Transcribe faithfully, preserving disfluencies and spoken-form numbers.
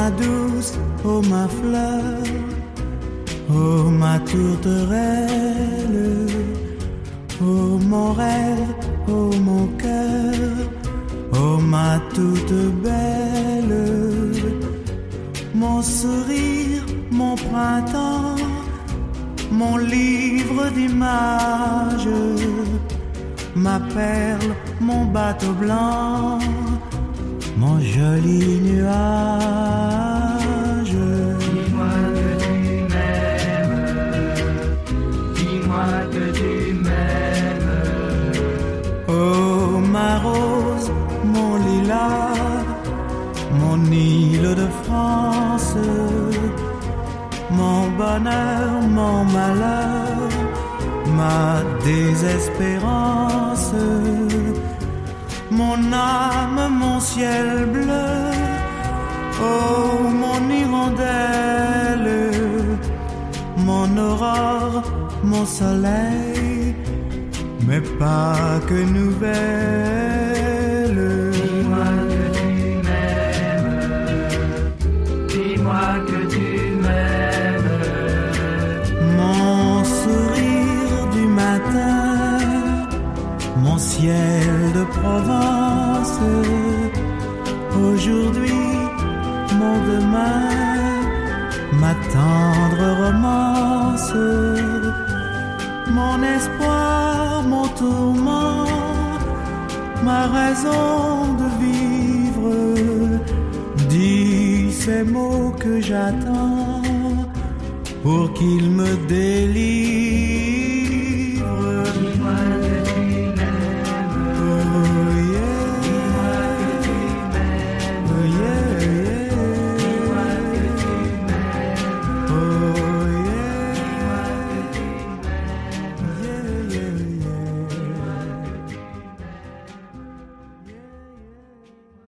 ma douce, oh ma fleur, oh ma tourterelle, oh mon rêve, oh mon cœur, oh ma toute belle, mon sourire, mon printemps, mon livre d'images, ma perle, mon bateau blanc, mon joli nuage. Dis-moi que tu m'aimes, dis-moi que tu m'aimes. Oh ma rose, mon lilas, mon île de France, mon bonheur, mon malheur, ma désespérance, mon âme, mon ciel bleu, oh mon hirondelle, mon aurore, mon soleil, mais pas que nouvelle. Dis-moi que tu m'aimes, dis-moi que tu m'aimes. Mon sourire du matin, mon ciel de Provence, aujourd'hui, mon demain, ma tendre romance, mon espoir, mon tourment, ma raison de vivre. Dis ces mots que j'attends pour qu'ils me délivrent.